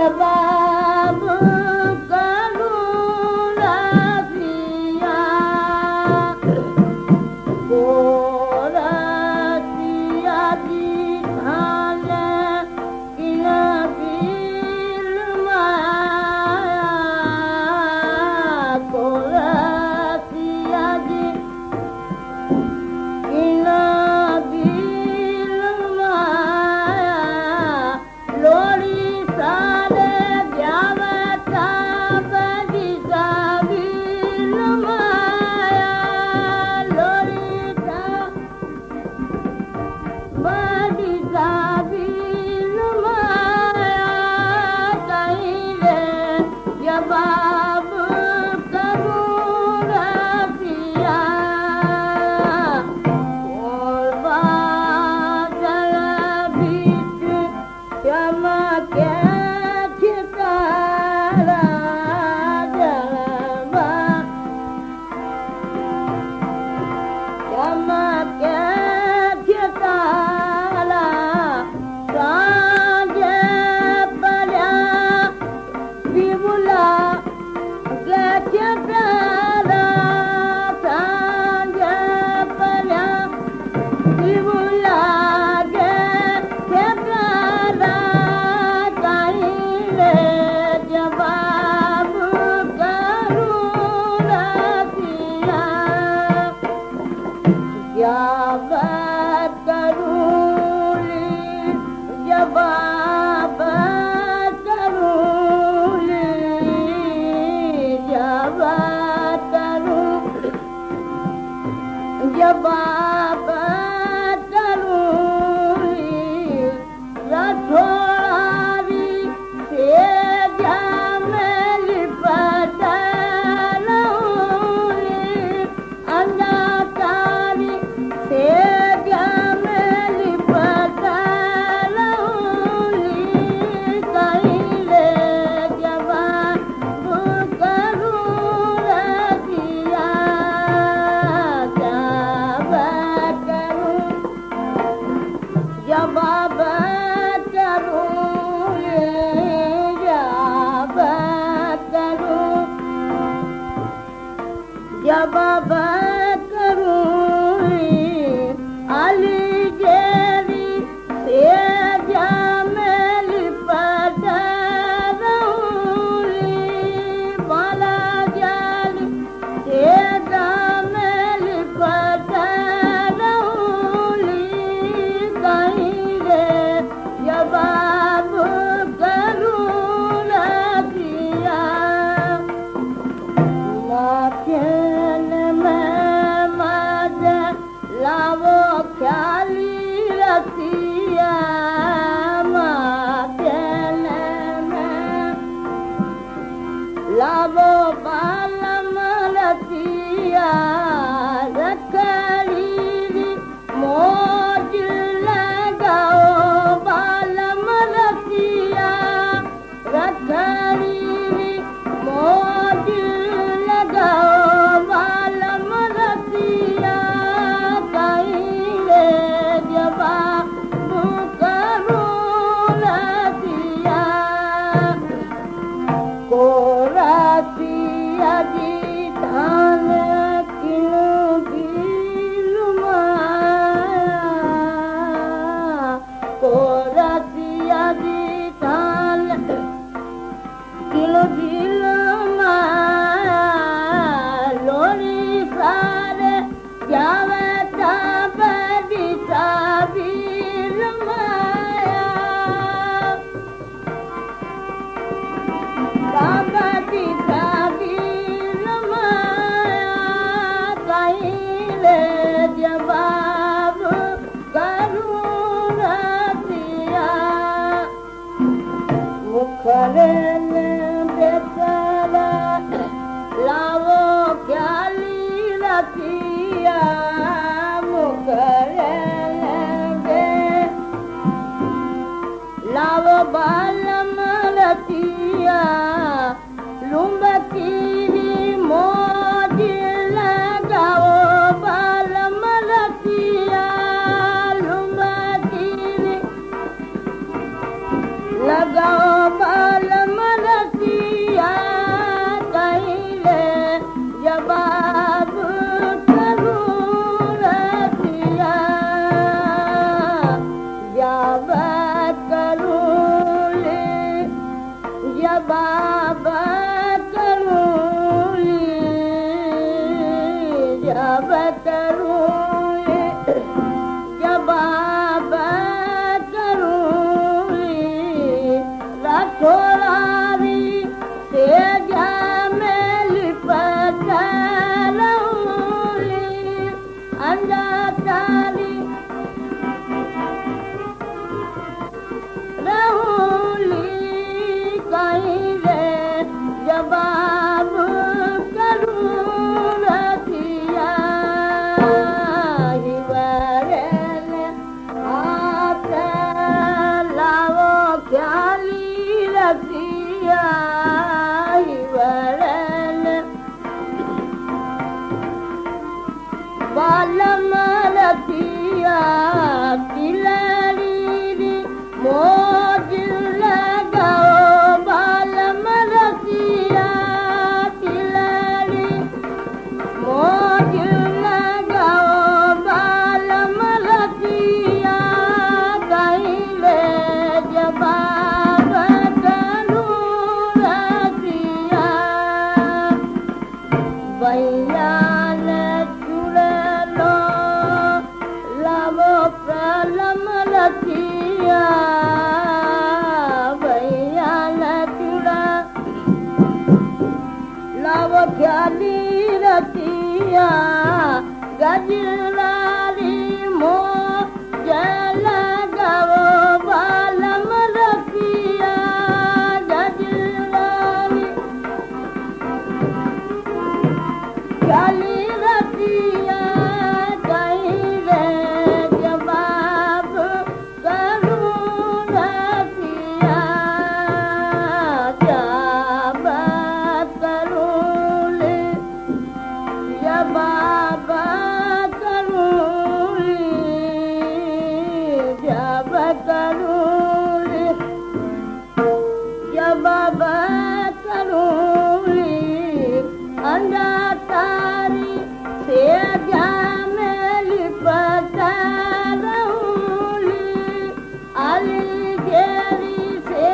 लगाओ बालम जवाब करूंगी जब करूंगी जवाब करूंगी रखोरारी से में लिपट रहूंगी अंधारी रहूंगी कहीं रे जवाब करूं रतिया हिवरेल हाथ लावो ख्याली रतिया हिवरेल बालम रतिया किलरी मौज लगाओ बालम रतिया किलरी मौज लगाओ बालम रतिया कहीं रे जवाब करूं रतिया भैया ने चुड़े लो लावो प्रलम रतिया भैया ने चुड़ा लावो ख्याली रतिया गजरारी मौज लगाओ बालम रतिया गजरारी ख्याली रतिया कहीं रे जवाब करूं रतिया जवाब करूं जवाब करूं जब करूं जवाब करूं अंधारी से में लिपट रहूंगी अलगेरी से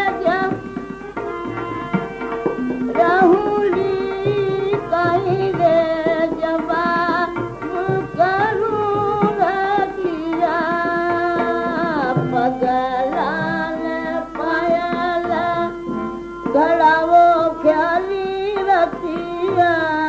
रहूंगी कहीं रे जवाब करूं रतिया पगलाल पायल घड़ावो ख्याली रतिया